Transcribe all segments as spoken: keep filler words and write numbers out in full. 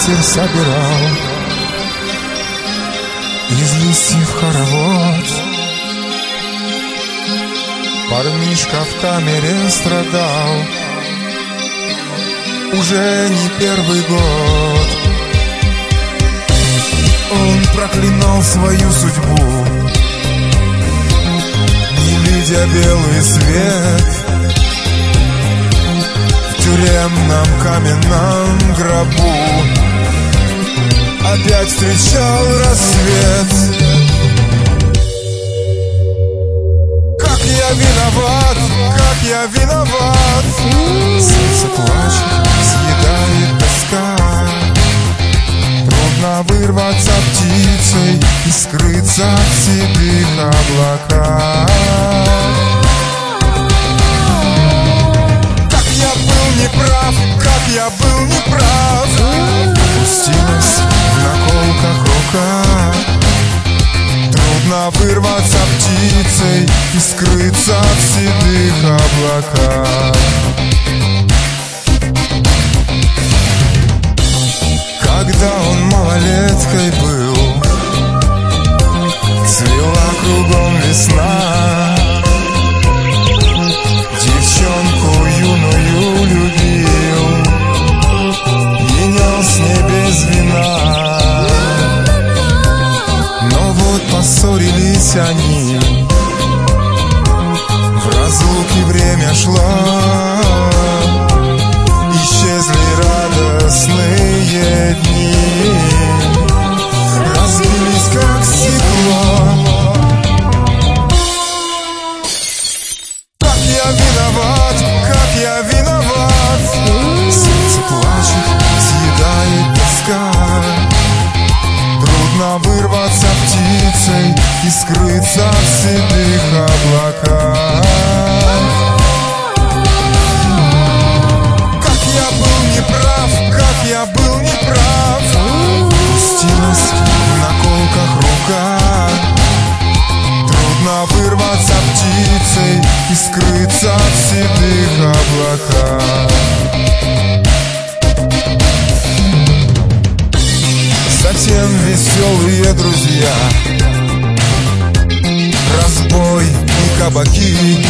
ветер собирал из листьев хоровод. Парнишка в камере страдал уже не первый год. Он проклинал свою судьбу, не видя белый свет. В тюремном каменном гробу опять встречал рассвет. Как я виноват, как я виноват. Сердце плачет, съедает тоска. Трудно вырваться птицей и скрыться в седых облаках. Как я был неправ, как я был неправ. Опустилась в наколках рука. Трудно вырваться птицей и скрыться в седых облаках. Когда он малолеткой был, цвела кругом весна. Девчонку юную любил и нес с небес вина. Но вот поссорились они, в разлуке время шло. Исчезли радостные дни, разбились как стекло. Как я виноват, как я виноват. Сердце плачет, съедает тоска. Трудно вырваться птицей и скрыться в седых облаках. Как я был неправ. Пустилась в наколках рука. Трудно вырваться птицей и скрыться в седых облаках. Затем веселые друзья, разбой и кабаки.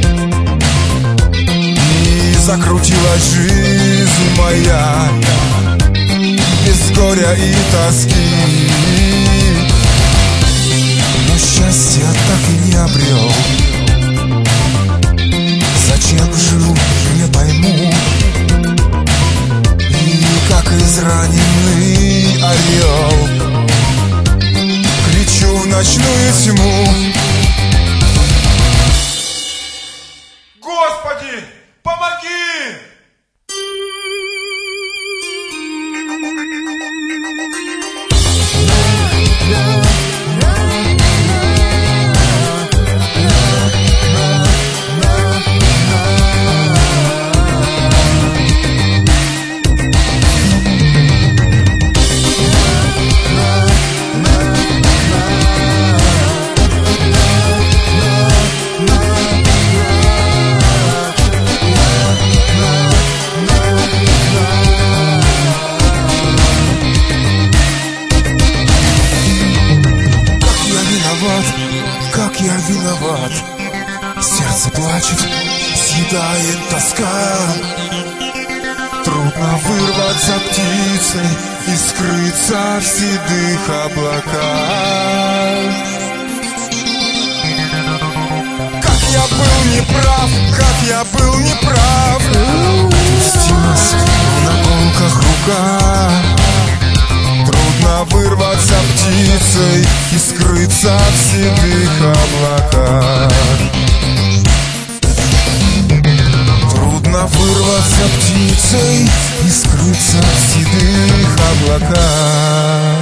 Закрутилась жизнь моя без горя и тоски. Но счастья так и не обрел. Зачем жил, не пойму. И как израненный орел кричу в ночную тьму. Господи, помоги! Как я виноват. Сердце плачет, съедает тоска. Трудно вырваться птицей и скрыться в седых облаках. Как я был неправ, как я был неправ. Опустилась в наколках рука. Трудно вырваться птицей и скрыться в седых облаках. Трудно вырваться птицей и скрыться в седых облаках.